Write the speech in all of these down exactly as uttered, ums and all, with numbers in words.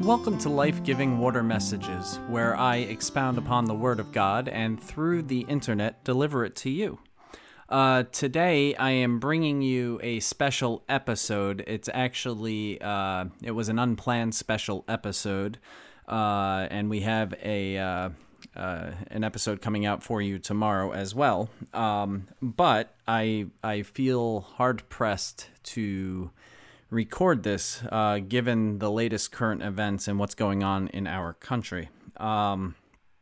Welcome to Life-Giving Water Messages, where I expound upon the Word of God and through the internet deliver it to you. Uh, today I am bringing you a special episode. It's actually, uh, it was an unplanned special episode, uh, and we have a uh, uh, an episode coming out for you tomorrow as well. Um, but I I feel hard-pressed to record this, uh, given the latest current events and what's going on in our country. Um,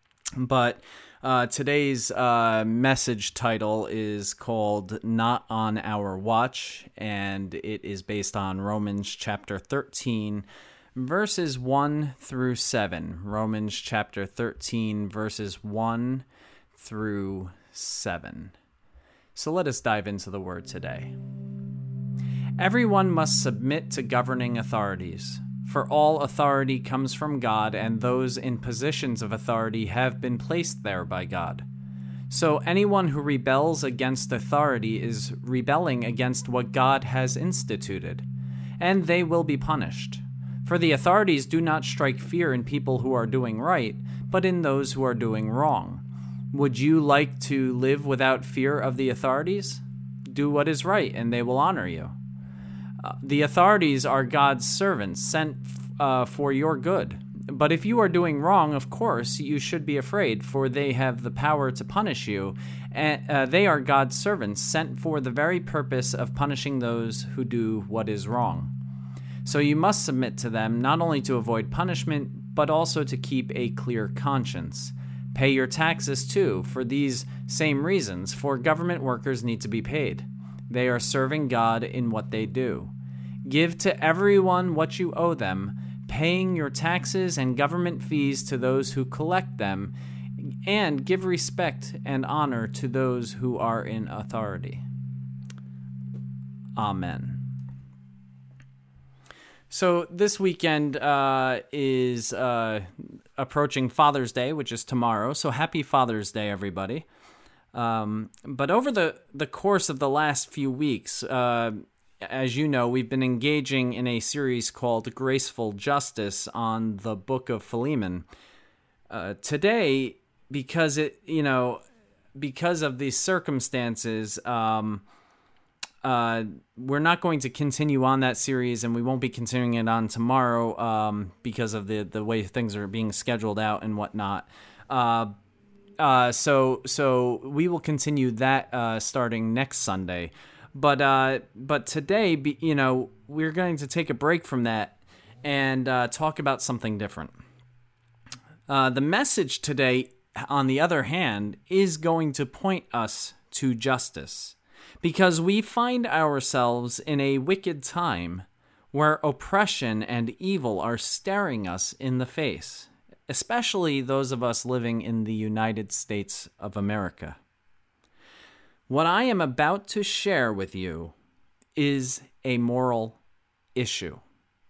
but uh, today's uh, message title is called Not on Our Watch, and it is based on Romans chapter thirteen, verses one through seven. Romans chapter thirteen, verses one through seven. So let us dive into the word today. Everyone must submit to governing authorities, for all authority comes from God, and those in positions of authority have been placed there by God. So anyone who rebels against authority is rebelling against what God has instituted, and they will be punished. For the authorities do not strike fear in people who are doing right, but in those who are doing wrong. Would you like to live without fear of the authorities? Do what is right, and they will honor you. Uh, the authorities are God's servants sent uh, for your good. But if you are doing wrong, of course, you should be afraid, for they have the power to punish you. And uh, they are God's servants sent for the very purpose of punishing those who do what is wrong. So you must submit to them, not only to avoid punishment, but also to keep a clear conscience. Pay your taxes too, for these same reasons, for government workers need to be paid. They are serving God in what they do. Give to everyone what you owe them, paying your taxes and government fees to those who collect them, and give respect and honor to those who are in authority. Amen. So this weekend uh, is uh, approaching Father's Day, which is tomorrow. So happy Father's Day, everybody. Um, but over the, the course of the last few weeks, uh, as you know, we've been engaging in a series called Graceful Justice on the Book of Philemon. Uh, today, because it, you know, because of these circumstances, um, uh, we're not going to continue on that series, and we won't be continuing it on tomorrow, um, because of the, the way things are being scheduled out and whatnot. Uh, Uh, so so we will continue that uh, starting next Sunday, but uh, but today, be, you know, we're going to take a break from that and uh, talk about something different. Uh, the message today, on the other hand, is going to point us to justice, because we find ourselves in a wicked time where oppression and evil are staring us in the face, especially those of us living in the United States of America. What I am about to share with you is a moral issue.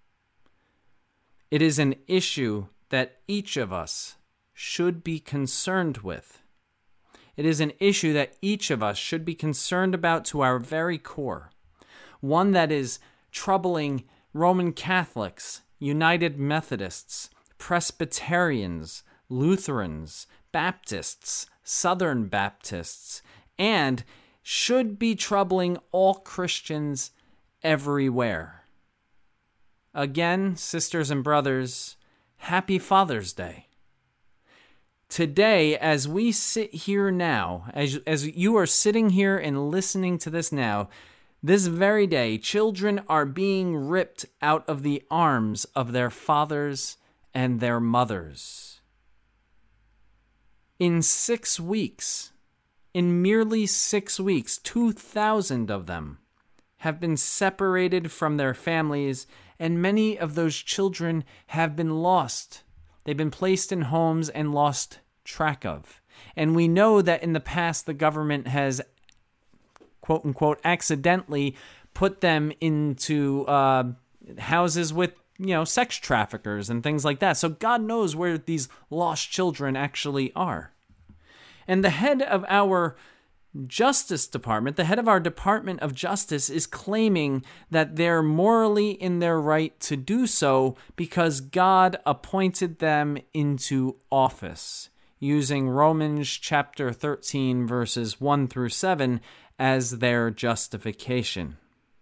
It is an issue that each of us should be concerned with. It is an issue that each of us should be concerned about to our very core. One that is troubling Roman Catholics, United Methodists, Presbyterians, Lutherans, Baptists, Southern Baptists, and should be troubling all Christians everywhere. Again, sisters and brothers, happy Father's Day. Today, as we sit here now, as, as you are sitting here and listening to this now, this very day, children are being ripped out of the arms of their fathers and their mothers. In six weeks, in merely six weeks, two thousand of them have been separated from their families, and many of those children have been lost. They've been placed in homes and lost track of. And we know that in the past, the government has, quote unquote, accidentally put them into uh, houses with, you know, sex traffickers and things like that. So God knows where these lost children actually are. And the head of our Justice Department, the head of our Department of Justice, is claiming that they're morally in their right to do so because God appointed them into office, using Romans chapter thirteen, verses one through seven as their justification.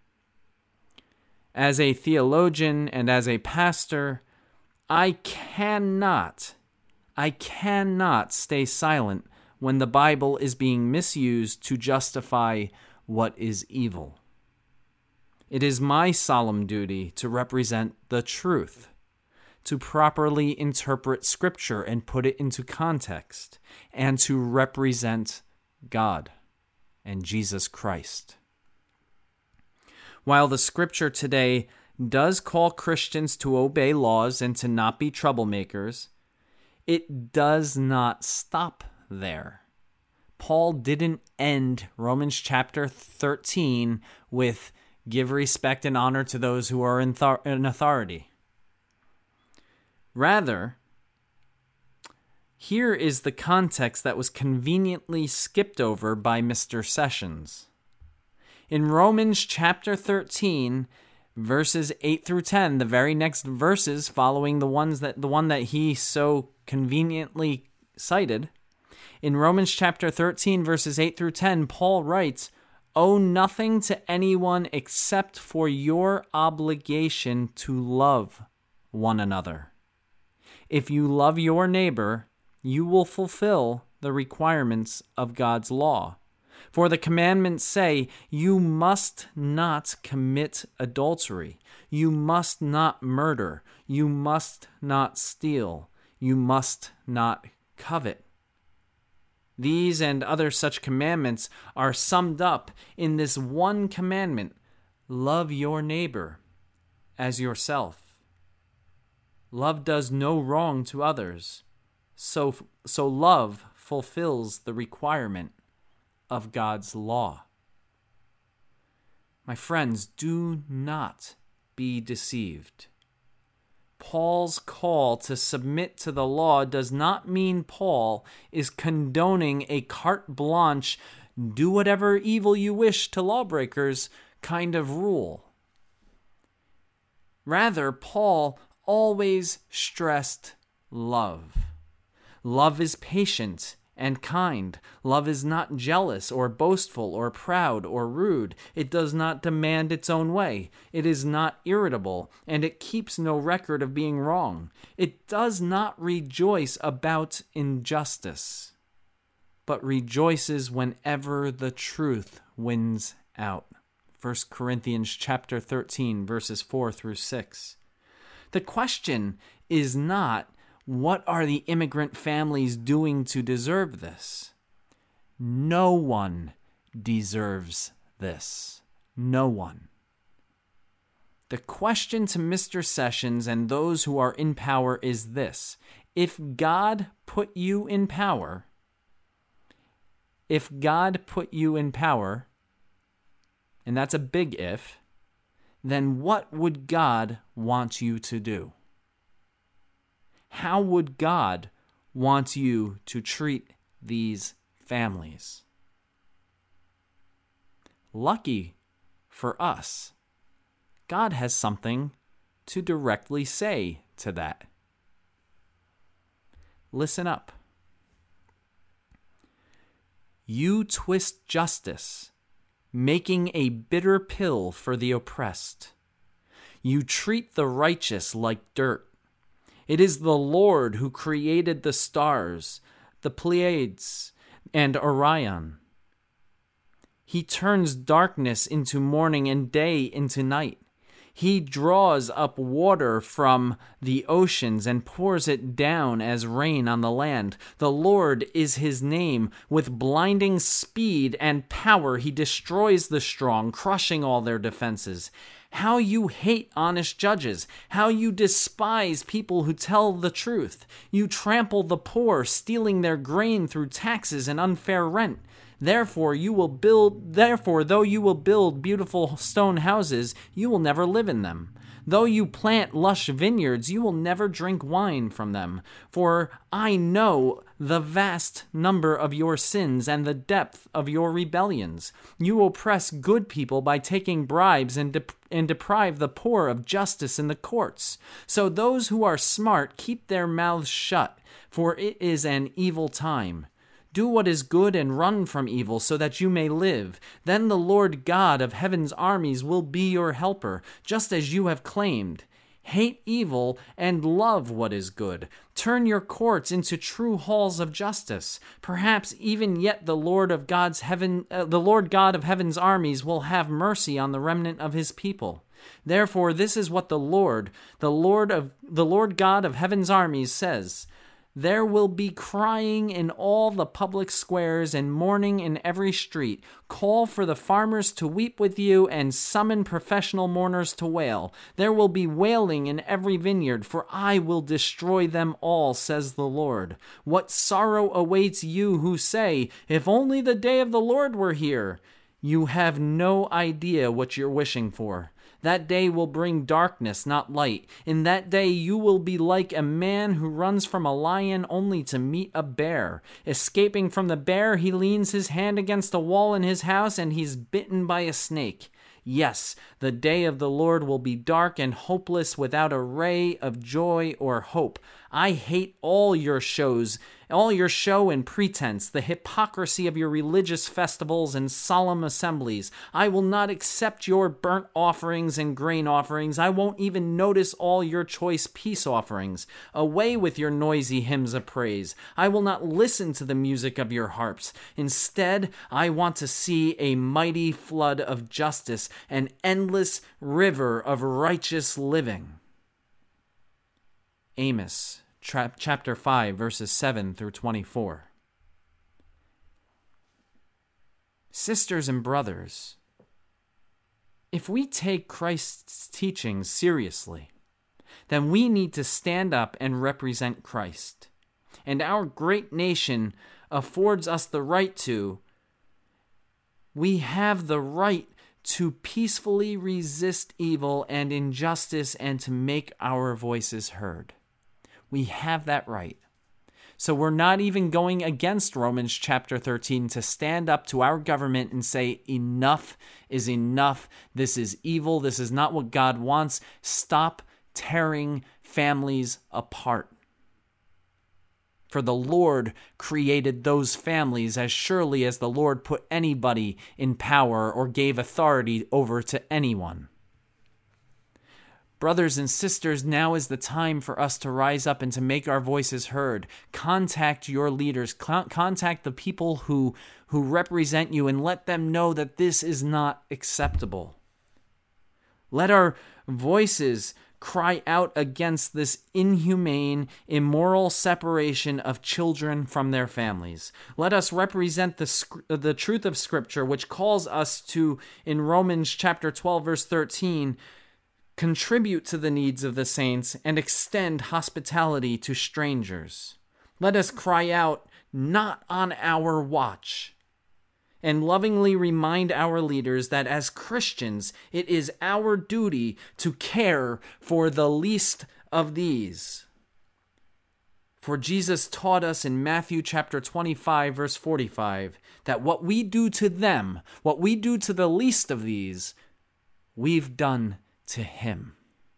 As a theologian and as a pastor, I cannot, I cannot stay silent when the Bible is being misused to justify what is evil. It is my solemn duty to represent the truth, to properly interpret Scripture and put it into context, and to represent God and Jesus Christ. While the Scripture today does call Christians to obey laws and to not be troublemakers, it does not stop there. Paul didn't end Romans chapter thirteen with give respect and honor to those who are in, th- in authority. Rather, here is the context that was conveniently skipped over by Mister Sessions. In Romans chapter thirteen, verses eight through ten, the very next verses following the ones that the one that he so conveniently cited, in Romans chapter thirteen, verses eight through ten, Paul writes, "Owe nothing to anyone except for your obligation to love one another. If you love your neighbor, you will fulfill the requirements of God's law. For the commandments say, you must not commit adultery, you must not murder, you must not steal, you must not covet." These and other such commandments are summed up in this one commandment: love your neighbor as yourself. Love does no wrong to others, so, so love fulfills the requirement of God's law. My friends, do not be deceived. Paul's call to submit to the law does not mean Paul is condoning a carte blanche, do whatever evil you wish to lawbreakers kind of rule. Rather, Paul always stressed love. Love is patient and kind. Love is not jealous or boastful or proud or rude. It does not demand its own way. It is not irritable, and it keeps no record of being wrong. It does not rejoice about injustice, but rejoices whenever the truth wins out. First Corinthians chapter thirteen, verses four through six. The question is not, what are the immigrant families doing to deserve this? No one deserves this. No one. The question to Mister Sessions and those who are in power is this: if God put you in power, if God put you in power, and that's a big if, then what would God want you to do? How would God want you to treat these families? Lucky for us, God has something to directly say to that. Listen up. You twist justice, making a bitter pill for the oppressed. You treat the righteous like dirt. It is the Lord who created the stars, the Pleiades, and Orion. He turns darkness into morning and day into night. He draws up water from the oceans and pours it down as rain on the land. The Lord is his name. With blinding speed and power, he destroys the strong, crushing all their defenses. How you hate honest judges. How you despise people who tell the truth. You trample the poor, stealing their grain through taxes and unfair rent. Therefore you will build therefore though you will build beautiful stone houses, you will never live in them. Though you plant lush vineyards, you will never drink wine from them. For I know the vast number of your sins and the depth of your rebellions. You oppress good people by taking bribes and, de- and deprive the poor of justice in the courts. So those who are smart keep their mouths shut, for it is an evil time. Do what is good and run from evil so that you may live. Then the Lord God of heaven's armies will be your helper, just as you have claimed. Hate evil and love what is good. Turn your courts into true halls of justice. Perhaps even yet the Lord of God's heaven, uh, the Lord God of heaven's armies will have mercy on the remnant of his people. Therefore, this is what the Lord, the Lord of the Lord God of heaven's armies says. There will be crying in all the public squares and mourning in every street. Call for the farmers to weep with you and summon professional mourners to wail. There will be wailing in every vineyard, for I will destroy them all, says the Lord. What sorrow awaits you who say, if only the day of the Lord were here. You have no idea what you're wishing for. That day will bring darkness, not light. In that day you will be like a man who runs from a lion only to meet a bear. Escaping from the bear, he leans his hand against a wall in his house and he's bitten by a snake. Yes, the day of the Lord will be dark and hopeless without a ray of joy or hope. I hate all your shows, all your show and pretense, the hypocrisy of your religious festivals and solemn assemblies. I will not accept your burnt offerings and grain offerings. I won't even notice all your choice peace offerings. Away with your noisy hymns of praise. I will not listen to the music of your harps. Instead, I want to see a mighty flood of justice, an endless river of righteous living. Amos tra- chapter five, verses seven through twenty-four. Sisters and brothers, if we take Christ's teachings seriously, then we need to stand up and represent Christ. And our great nation affords us the right to. We have the right to peacefully resist evil and injustice and to make our voices heard. We have that right. So we're not even going against Romans chapter thirteen to stand up to our government and say, enough is enough. This is evil. This is not what God wants. Stop tearing families apart. For the Lord created those families as surely as the Lord put anybody in power or gave authority over to anyone. Brothers and sisters, now is the time for us to rise up and to make our voices heard. Contact your leaders. Con- contact the people who, who represent you and let them know that this is not acceptable. Let our voices cry out against this inhumane, immoral separation of children from their families. Let us represent the, the truth of Scripture, which calls us to, in Romans chapter twelve, verse thirteen, contribute to the needs of the saints and extend hospitality to strangers. Let us cry out, not on our watch, and lovingly remind our leaders that as Christians, it is our duty to care for the least of these. For Jesus taught us in Matthew chapter twenty-five, verse forty-five, that what we do to them, what we do to the least of these, we've done to him.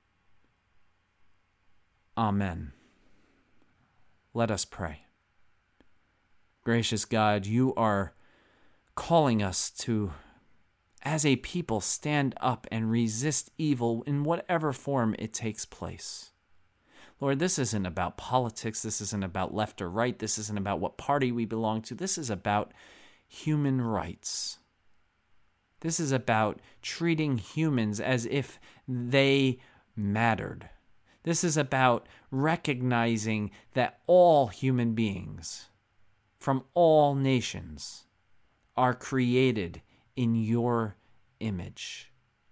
Amen. Let us pray. Gracious God, you are calling us to, as a people, stand up and resist evil in whatever form it takes place. Lord, this isn't about politics. This isn't about left or right. This isn't about what party we belong to. This is about human rights. This is about treating humans as if they mattered. This is about recognizing that all human beings from all nations are created in your image.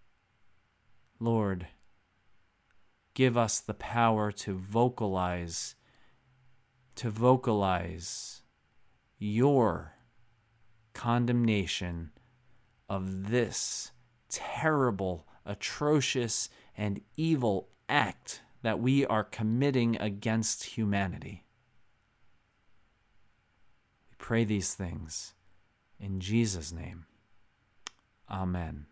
Lord, give us the power to vocalize, to vocalize your condemnation of this terrible, atrocious, and evil act that we are committing against humanity. We pray these things in Jesus' name. Amen.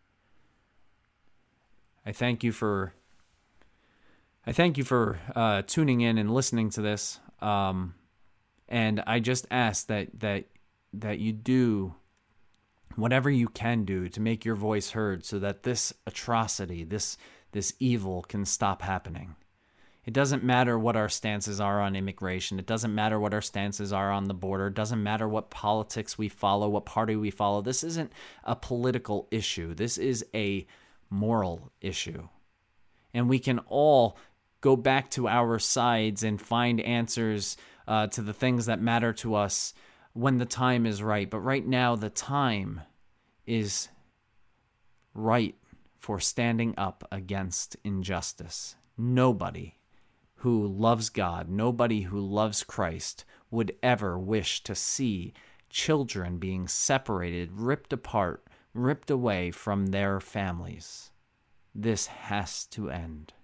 I thank you for I thank you for uh, tuning in and listening to this. Um, and I just ask that that that you do whatever you can do to make your voice heard so that this atrocity, this this evil can stop happening. It doesn't matter what our stances are on immigration. It doesn't matter what our stances are on the border. It doesn't matter what politics we follow, what party we follow. This isn't a political issue. This is a moral issue. And we can all go back to our sides and find answers uh, to the things that matter to us when the time is right. But right now, the time is right for standing up against injustice. Nobody who loves God, nobody who loves Christ would ever wish to see children being separated, ripped apart, ripped away from their families. This has to end.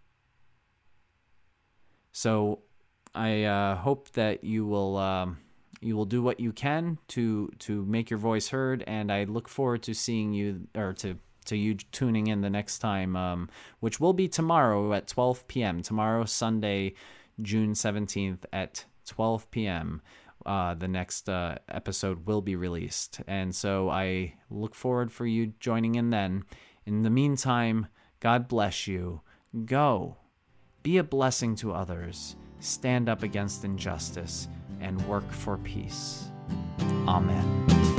So I uh, hope that you will um, you will do what you can to to make your voice heard, and I look forward to seeing you or to to you tuning in the next time, um, which will be tomorrow at twelve p.m. Tomorrow, Sunday, June seventeenth at twelve p.m. Uh, the next uh, episode will be released, and so I look forward for you joining in then. In the meantime, God bless you. Go. Be a blessing to others. Stand up against injustice and work for peace. Amen.